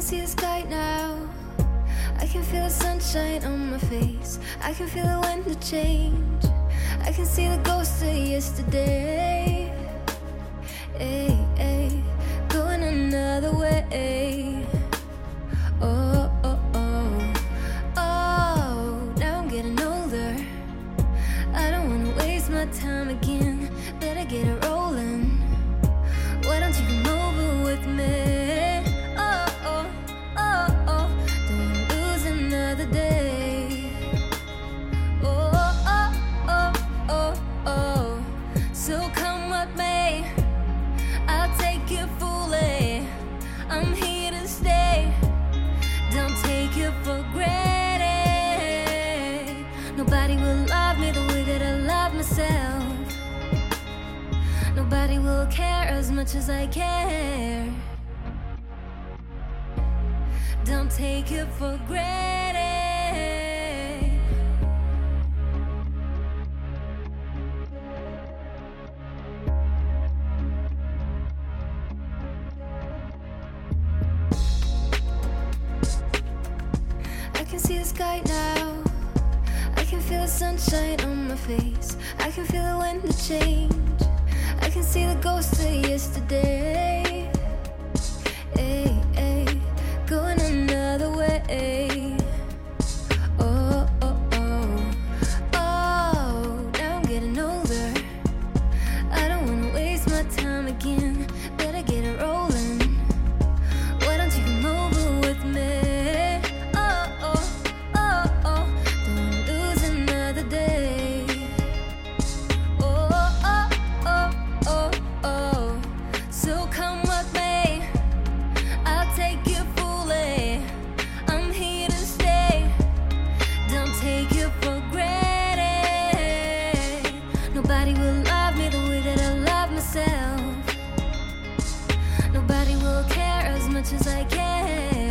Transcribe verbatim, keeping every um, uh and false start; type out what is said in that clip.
see the sky now. I can feel the sunshine on my face. I can feel the wind to change. I can see the ghost of yesterday. Ay, ay, going another way. Oh, oh, oh, oh, now I'm getting older. I don't wanna waste my time again. Better get it rolling. Why don't you come over with me? Oh, oh, oh, oh, don't lose another day. Oh, oh, oh, oh, oh, so come with me. I'll take you fully. I'm here to stay. Don't take it for granted. Nobody will love me the way that I love myself. Nobody will care as much as I care. Don't take it for granted. I can see the sky now. I can feel the sunshine on my face. I can feel the wind to change. I can see the ghost of yesterday. Ay, ay, going another way. Oh, oh, oh, oh, now I'm getting older. I don't wanna waste my time again. Better get it rolling. Why don't you come over with me? Oh, oh, oh, oh, don't lose another day. Oh, oh, oh, oh, oh, so come with me. I'll take you fully. I'm here to stay. Don't take it for granted. Nobody will love me the way that I love myself. Nobody will care as much as I care.